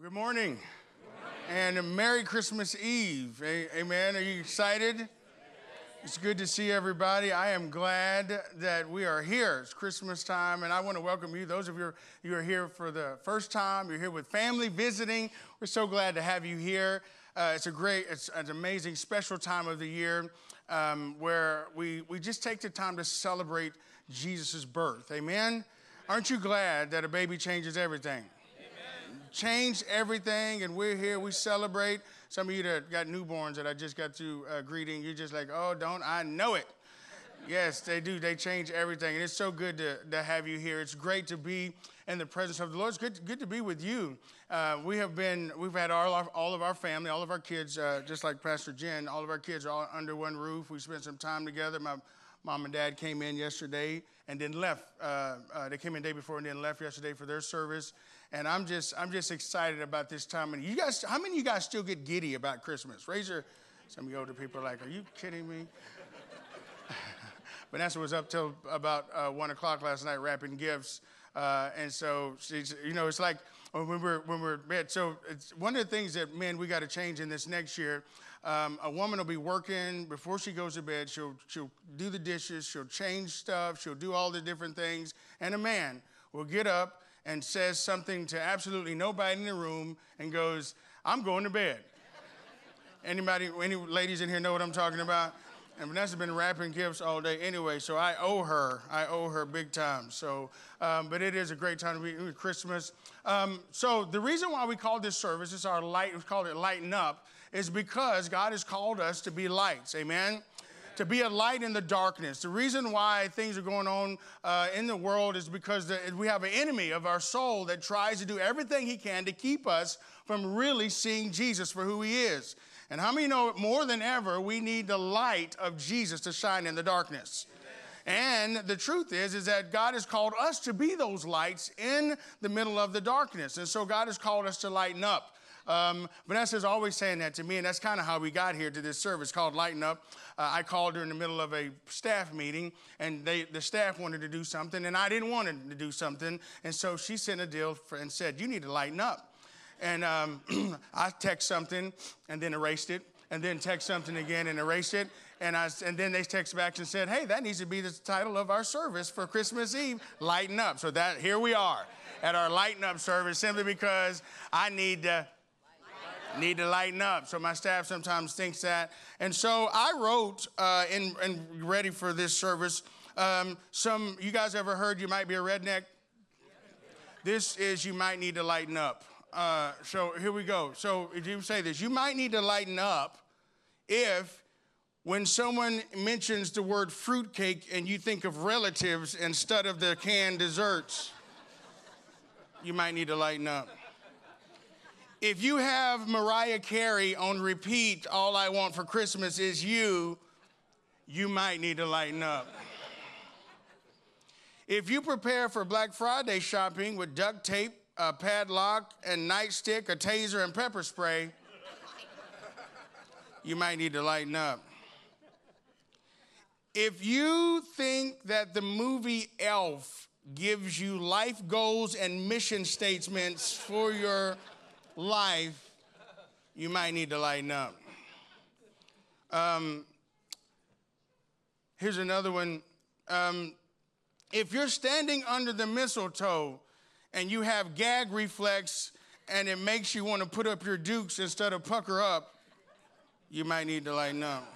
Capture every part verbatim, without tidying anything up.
Good morning. Good morning. And Merry Christmas Eve. Amen. Are you excited? It's good to see everybody. I am glad that we are here. It's Christmas time, and I want to welcome you. Those of you who are here for the first time, you're here with family visiting. We're so glad to have you here. Uh, it's a great, it's an amazing, special time of the year um, where we, we just take the time to celebrate Jesus' birth. Amen? Aren't you glad that a baby changes everything? Change everything, and we're here. We celebrate. Some of you that got newborns that I just got through uh, greeting, you're just like, oh, don't I know it? Yes, they do. They change everything, and it's so good to, to have you here. It's great to be in the presence of the Lord. It's good, good to be with you. Uh, we have been, we've had all, our, all of our family, all of our kids, uh, just like Pastor Jen, all of our kids are all under one roof. We spent some time together. My mom and dad came in yesterday and then left. Uh, uh, they came in the day before and then left yesterday for their service. And I'm just, I'm just excited about this time. And you guys, how many of you guys still get giddy about Christmas? Raise your, some of you older people are like, are you kidding me? Vanessa was up till about uh, one o'clock last night wrapping gifts. Uh, and so, she's, you know, it's like when we're, when we're met. So it's one of the things that, man, we got to change in this next year. Um, a woman will be working before she goes to bed. She'll, she'll do the dishes. She'll change stuff. She'll do all the different things. And a man will get up and says something to absolutely nobody in the room and goes, I'm going to bed. Anybody, any ladies in here know what I'm talking about? And Vanessa's been wrapping gifts all day anyway, so I owe her. I owe her big time. So, um, but it is a great time to be Christmas. Um, so the reason why we call this service, it's our light, we call it Lighten Up, is because God has called us to be lights. Amen? To be a light in the darkness. The reason why things are going on uh, in the world is because the, we have an enemy of our soul that tries to do everything he can to keep us from really seeing Jesus for who he is. And how many know more than ever we need the light of Jesus to shine in the darkness? Amen. And the truth is, is that God has called us to be those lights in the middle of the darkness. And so God has called us to lighten up. Um, Vanessa's always saying that to me, and that's kind of how we got here to this service called Lighten Up. Uh, I called her in the middle of a staff meeting, and they, the staff wanted to do something, and I didn't want to do something. And so she sent a deal for, and said, you need to lighten up. And um, I text something and then erased it, and then text something again and erased it. And, I, and then they text back and said, hey, that needs to be the title of our service for Christmas Eve, Lighten Up. So that here we are at our Lighten Up service, simply because I need to need to lighten up. So my staff sometimes thinks that. And so I wrote, uh, in, in ready for this service, um, some, you guys ever heard you might be a redneck? This is you might need to lighten up. Uh, so here we go. So if you say this, you might need to lighten up if when someone mentions the word fruitcake and you think of relatives instead of the canned desserts, you might need to lighten up. If you have Mariah Carey on repeat, All I Want for Christmas Is You, you might need to lighten up. If you prepare for Black Friday shopping with duct tape, a padlock, and nightstick, a taser, and pepper spray, you might need to lighten up. If you think that the movie Elf gives you life goals and mission statements for your life, you might need to lighten up. Um, here's another one. Um, if you're standing under the mistletoe and you have gag reflex and it makes you want to put up your dukes instead of pucker up, you might need to lighten up.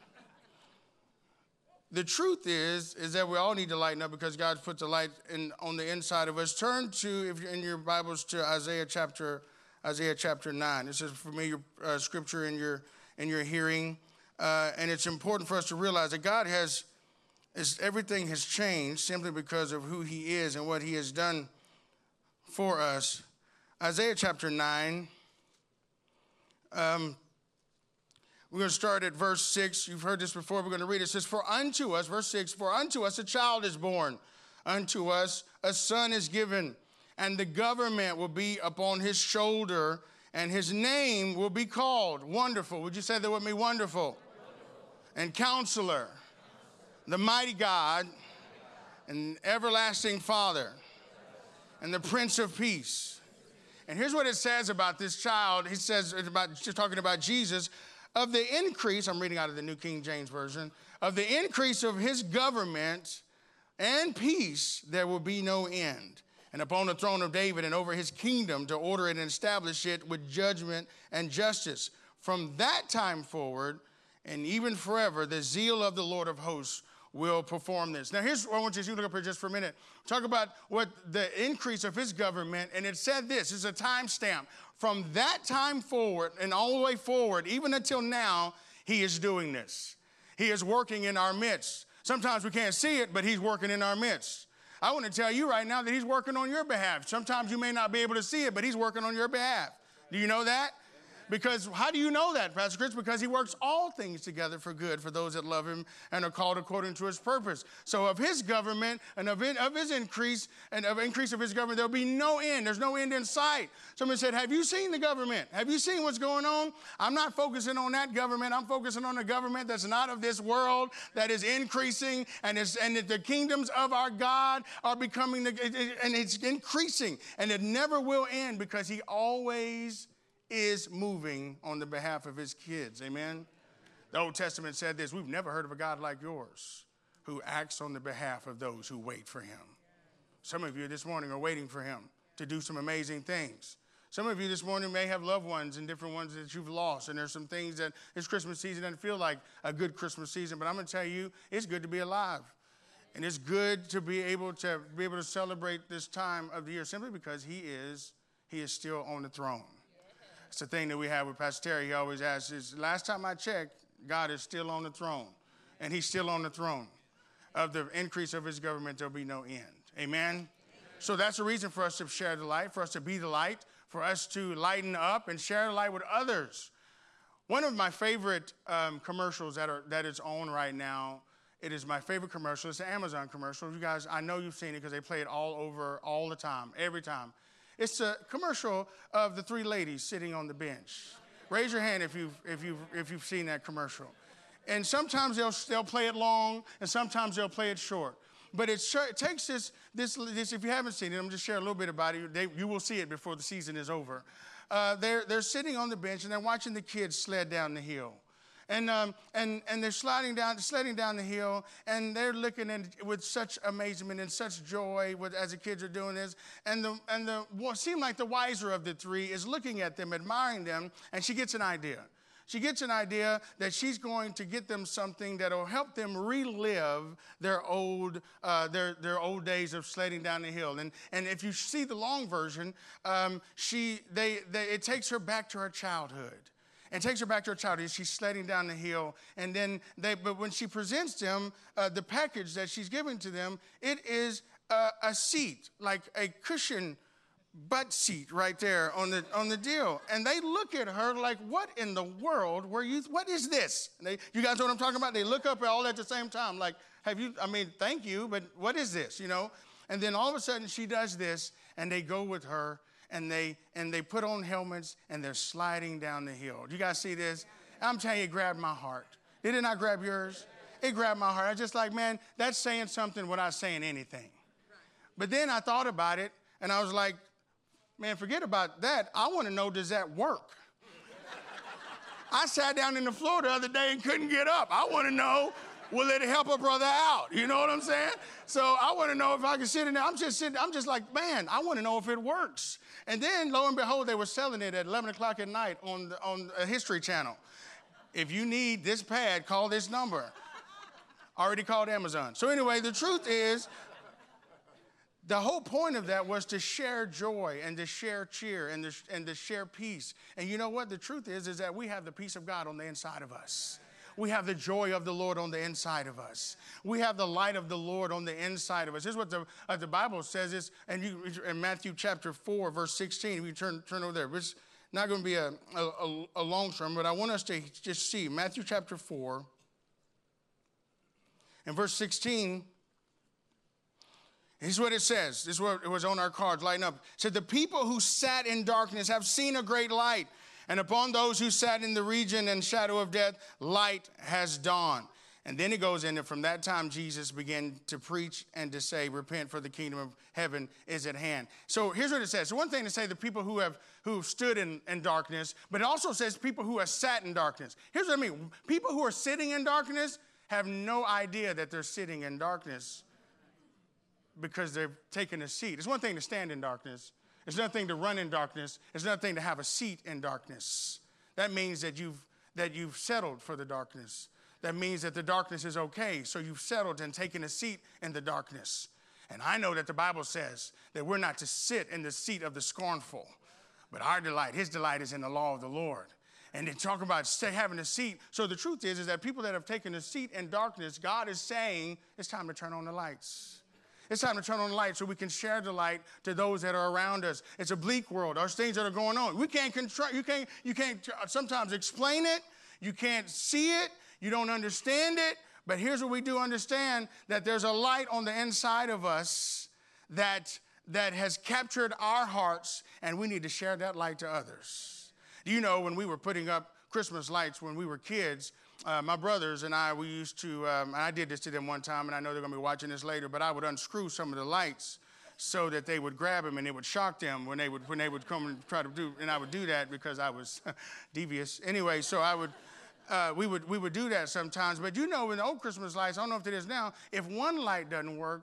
The truth is, is that we all need to lighten up because God put the light in, on the inside of us. Turn to, if you're in your Bibles, to Isaiah chapter Isaiah chapter nine. This is a familiar uh, scripture in your in your hearing, uh, and it's important for us to realize that God has, is everything has changed simply because of who He is and what He has done for us. Isaiah chapter nine. Um, we're going to start at verse six. You've heard this before. We're going to read it. It says, "For unto us," verse six, "for unto us a child is born, unto us a son is given. And the government will be upon his shoulder, and his name will be called Wonderful." Would you say that with me? Wonderful. Wonderful. And Counselor, Counselor. The Mighty God, and Everlasting Father, and the Prince of Peace. And here's what it says about this child. He says, it's about, just talking about Jesus, of the increase, I'm reading out of the New King James Version, of the increase of his government and peace, there will be no end. And upon the throne of David and over his kingdom to order it and establish it with judgment and justice. From that time forward and even forever, the zeal of the Lord of hosts will perform this. Now, here's what I want you to look up here just for a minute. Talk about what the increase of his government, and it said this, it's a time stamp. From that time forward and all the way forward, even until now, he is doing this. He is working in our midst. Sometimes we can't see it, but he's working in our midst. I want to tell you right now that he's working on your behalf. Sometimes you may not be able to see it, but he's working on your behalf. Do you know that? Because how do you know that, Pastor Chris? Because he works all things together for good for those that love him and are called according to his purpose. So of his government and of, in, of his increase and of increase of his government, there'll be no end. There's no end in sight. Someone said, have you seen the government? Have you seen what's going on? I'm not focusing on that government. I'm focusing on a government that's not of this world, that is increasing, and, is, and the kingdoms of our God are becoming, the, it, it, and it's increasing, and it never will end because he always is moving on the behalf of his kids. Amen? The Old Testament said this, we've never heard of a God like yours who acts on the behalf of those who wait for him. Some of you this morning are waiting for him to do some amazing things. Some of you this morning may have loved ones and different ones that you've lost, and there's some things that this Christmas season doesn't feel like a good Christmas season, but I'm going to tell you, it's good to be alive. And it's good to be able to be able to celebrate this time of the year simply because he is, he is still on the throne. It's the thing that we have with Pastor Terry. He always asks, is, last time I checked, God is still on the throne. And he's still on the throne. Of the increase of his government, there'll be no end. Amen? Amen? So that's a reason for us to share the light, for us to be the light, for us to lighten up and share the light with others. One of my favorite um, commercials that are that is on right now, it is my favorite commercial. It's an Amazon commercial. You guys, I know you've seen it because they play it all over all the time, every time. It's a commercial of the three ladies sitting on the bench. Raise your hand if you've, if you've, if you've seen that commercial. And sometimes they'll, they'll play it long, and sometimes they'll play it short. But it, it takes this, this, this, if you haven't seen it, I'm just share a little bit about it. They, you will see it before the season is over. Uh, they're, they're sitting on the bench, and they're watching the kids sled down the hill. And, um, and, and they're sliding down, sledding down the hill, and they're looking at it with such amazement and such joy with, as the kids are doing this. And the, and the what seemed like the wiser of the three is looking at them, admiring them, and she gets an idea. She gets an idea that she's going to get them something that will help them relive their old, uh, their, their old days of sledding down the hill. And, and if you see the long version, um, she, they, they, it takes her back to her childhood. And takes her back to her childhood. She's sledding down the hill. And then, they, but when she presents them uh, the package that she's giving to them, it is a, a seat, like a cushion butt seat right there on the on the deal. And they look at her like, what in the world were you, what is this? And they, you guys know what I'm talking about? They look up all at the same time like, have you, I mean, thank you, but what is this, you know? And then all of a sudden she does this, and they go with her. And they and they put on helmets, and they're sliding down the hill. You guys see this? I'm telling you, it grabbed my heart. Did it not grab yours? It grabbed my heart. I was just like, man, that's saying something without saying anything. But then I thought about it, and I was like, man, forget about that. I want to know, does that work? I sat down in the floor the other day and couldn't get up. I want to know, will it help a brother out? You know what I'm saying? So I want to know if I can sit in there. I'm just sitting, I'm just like, man, I want to know if it works. And then, lo and behold, they were selling it at eleven o'clock at night on, the, on a History Channel. If you need this pad, call this number. Already called Amazon. So anyway, the truth is, the whole point of that was to share joy and to share cheer and to, and to share peace. And you know what? The truth is, is that we have the peace of God on the inside of us. We have the joy of the Lord on the inside of us. We have the light of the Lord on the inside of us. This is what the, uh, the Bible says. Is, and you, in Matthew chapter four, verse sixteen, if you turn, turn over there. It's not going to be a, a, a long sermon, but I want us to just see Matthew chapter four. And verse sixteen, here's what it says. This is what it was on our cards, lighting up. It said, the people who sat in darkness have seen a great light. And upon those who sat in the region and shadow of death, light has dawned. And then it goes into, from that time, Jesus began to preach and to say, repent, for the kingdom of heaven is at hand. So here's what it says. So one thing to say, the people who have who stood in, in darkness, but it also says people who have sat in darkness. Here's what I mean. People who are sitting in darkness have no idea that they're sitting in darkness because they've taken a seat. It's one thing to stand in darkness. It's another thing to run in darkness. It's another thing to have a seat in darkness. That means that you've that you've settled for the darkness. That means that the darkness is okay. So you've settled and taken a seat in the darkness. And I know that the Bible says that we're not to sit in the seat of the scornful, but our delight, his delight is in the law of the Lord. And they talk about stay, having a seat. So the truth is, is that people that have taken a seat in darkness, God is saying it's time to turn on the lights. It's time to turn on the light so we can share the light to those that are around us. It's a bleak world. There's things that are going on. We can't control, you can't, you can't sometimes explain it. You can't see it. You don't understand it, but here's what we do understand, that there's a light on the inside of us that, that has captured our hearts, and we need to share that light to others. Do you know when we were putting up Christmas lights when we were kids, uh, my brothers and I, we used to, um, and I did this to them one time, and I know they're going to be watching this later, but I would unscrew some of the lights so that they would grab them and it would shock them when they would, when they would come and try to do, and I would do that because I was devious. Anyway, so I would... Uh, we would we would do that sometimes. But you know, in the old Christmas lights, I don't know if it is now, if one light doesn't work,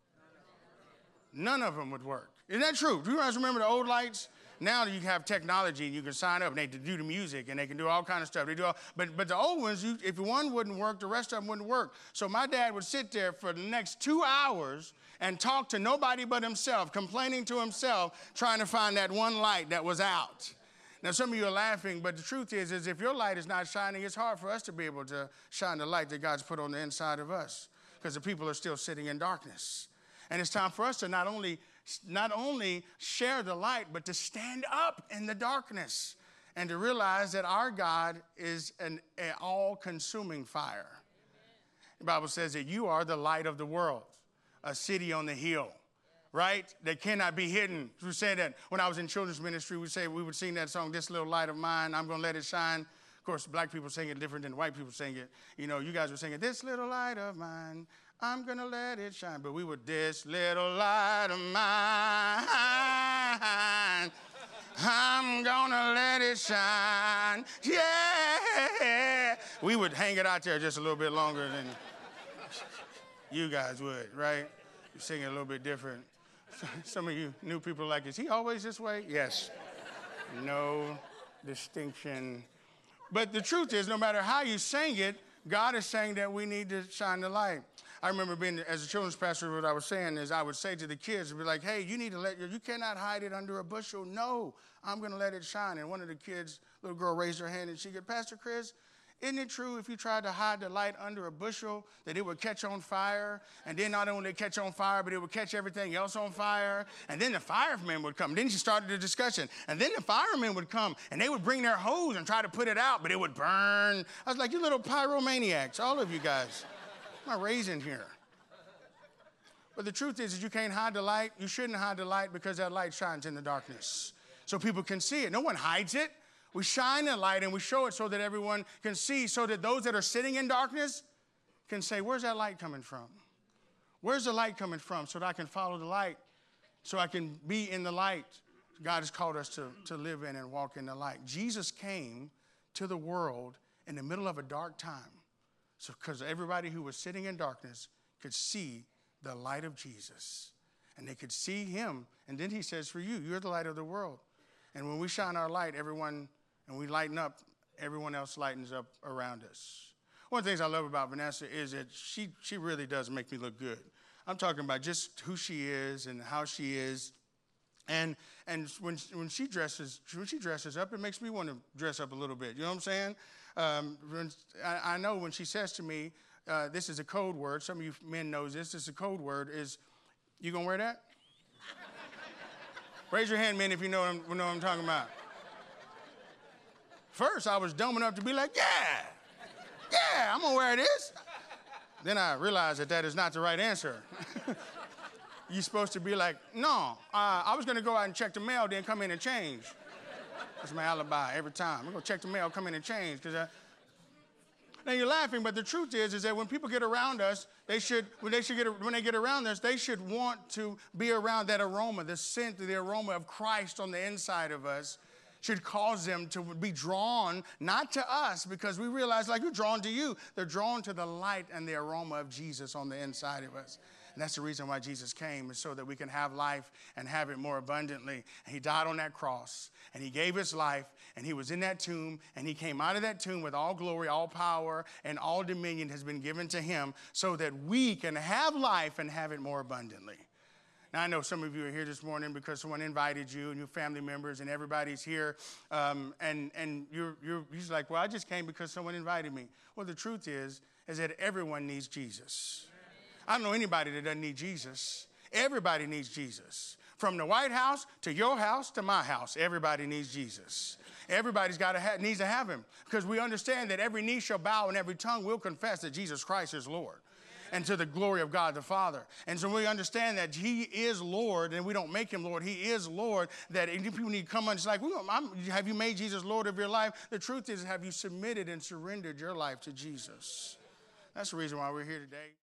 none of them would work. Isn't that true? Do you guys remember the old lights? Now you have technology and you can sign up and they can do the music and they can do all kind of stuff. They do all, but, but the old ones, you, if one wouldn't work, the rest of them wouldn't work. So my dad would sit there for the next two hours and talk to nobody but himself, complaining to himself, trying to find that one light that was out. Now, some of you are laughing, but the truth is, is if your light is not shining, it's hard for us to be able to shine the light that God's put on the inside of us because the people are still sitting in darkness. And it's time for us to not only, not only share the light, but to stand up in the darkness and to realize that our God is an, an all-consuming fire. The Bible says that you are the light of the world, a city on the hill. Right? That cannot be hidden. We say that when I was in children's ministry, we say we would sing that song, "This Little Light of Mine, I'm Gonna Let It Shine." Of course, black people sing it different than white people sing it. You know, you guys were singing, "This little light of mine, I'm gonna let it shine." But we would, "This little light of mine, I'm gonna let it shine." Yeah. We would hang it out there just a little bit longer than you guys would, right? You sing it a little bit different. Some of you new people are like, is he always this way? Yes. No distinction. But the truth is, no matter how you sing it, God is saying that we need to shine the light. I remember being, as a children's pastor, what I was saying is I would say to the kids, I'd be like, hey, you need to let your, you cannot hide it under a bushel. No, I'm going to let it shine. And one of the kids, little girl, raised her hand and she said, "Pastor Chris, isn't it true if you tried to hide the light under a bushel that it would catch on fire? And then not only catch on fire, but it would catch everything else on fire. And then the firemen would come." Then she started the discussion. And then the firemen would come and they would bring their hose and try to put it out, but it would burn. I was like, you little pyromaniacs, all of you guys. I'm not raising here. But the truth is, is you can't hide the light. You shouldn't hide the light because that light shines in the darkness so people can see it. No one hides it. We shine the light and we show it so that everyone can see, so that those that are sitting in darkness can say, where's that light coming from? Where's the light coming from? So that I can follow the light, so I can be in the light. God has called us to, to live in and walk in the light. Jesus came to the world in the middle of a dark time, so because everybody who was sitting in darkness could see the light of Jesus. And they could see him. And then he says, for you, you're the light of the world. And when we shine our light, everyone... and we lighten up, everyone else lightens up around us. One of the things I love about Vanessa is that she, she really does make me look good. I'm talking about just who she is and how she is. And and when, when, she dresses, when she dresses up, it makes me want to dress up a little bit. You know what I'm saying? Um, when, I, I know when she says to me, uh, this is a code word. Some of you men know this. This is a code word. Is, you going to wear that? Raise your hand, men, if you know what I'm, know what I'm talking about. First, I was dumb enough to be like, yeah, yeah, I'm going to wear this. Then I realized that that is not the right answer. You're supposed to be like, no, uh, I was going to go out and check the mail, then come in and change. That's my alibi every time. I'm going to check the mail, come in and change. Cause I... Now you're laughing, but the truth is, is that when people get around us, they should, when they should get, when they get around us, they should want to be around that aroma, the scent, the aroma of Christ on the inside of us should cause them to be drawn, not to us, because we realize like we're drawn to you. They're drawn to the light and the aroma of Jesus on the inside of us. And that's the reason why Jesus came, is so that we can have life and have it more abundantly. And he died on that cross, and he gave his life, and he was in that tomb, and he came out of that tomb with all glory, all power, and all dominion has been given to him so that we can have life and have it more abundantly. Now, I know some of you are here this morning because someone invited you and your family members and everybody's here. Um, and and you're, you're, you're like, well, I just came because someone invited me. Well, the truth is, is that everyone needs Jesus. I don't know anybody that doesn't need Jesus. Everybody needs Jesus. From the White House to your house to my house, everybody needs Jesus. Everybody's got to ha- needs to have him, because we understand that every knee shall bow and every tongue will confess that Jesus Christ is Lord, and to the glory of God the Father. And so we understand that he is Lord, and we don't make him Lord. He is Lord. That people need to come on. It's like, well, I'm, have you made Jesus Lord of your life? The truth is, have you submitted and surrendered your life to Jesus? That's the reason why we're here today.